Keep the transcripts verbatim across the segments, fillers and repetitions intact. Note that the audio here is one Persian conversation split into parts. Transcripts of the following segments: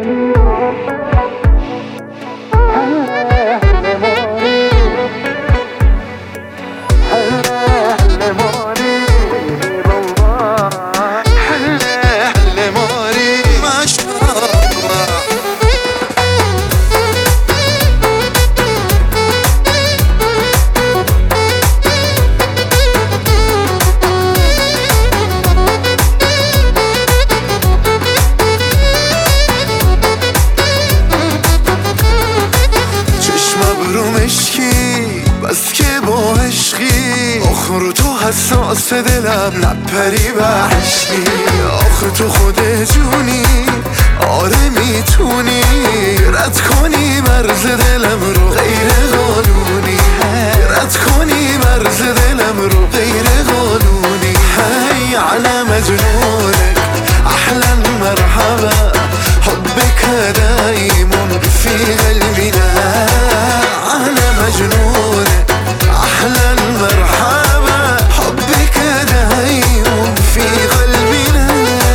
بس که با عشقی آخه رو تو حساس دلم نپری بحشی آخه تو خود جونی آره میتونی رد کنی مرز دلم رو غیر قانونی رد کنی مرز دلم رو غیر قانونی هی على مجنونك احلى مرحبا حبك دايم في قلبنا على مجنونك احلى مرحبا حبك دايم في قلبنا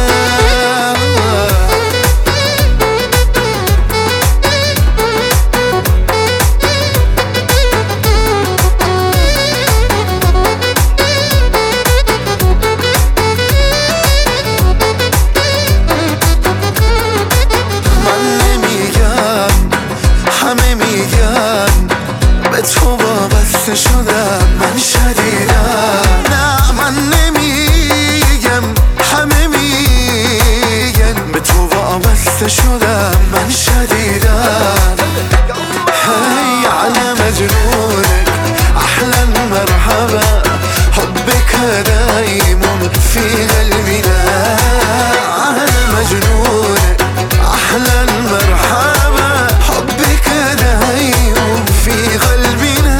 همه میگن به تو وابسته شدم من شدیدم نه من نمیگم همه میگن به تو وابسته شدم من شدیدم هی على مجنونك احلى مرحبا حبك دايم في قلبنا على مجنونك احلى مرحبا حبك دايم في قلبنا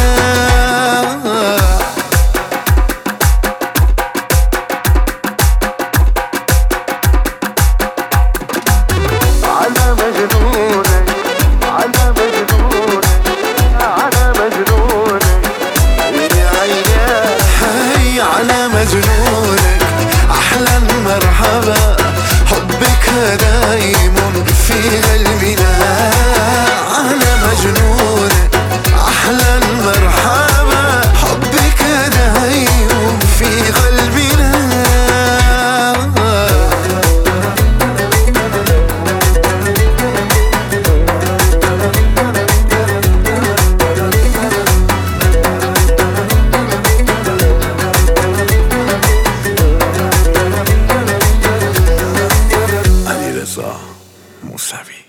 على مجنونك على مجنونك على مجنونك هي على مجنونك احلى مرحبا حبك دايم في قلبنا على مجنونك احلى مرحبا حبك دايم في قلبنا علیرضا موسوی.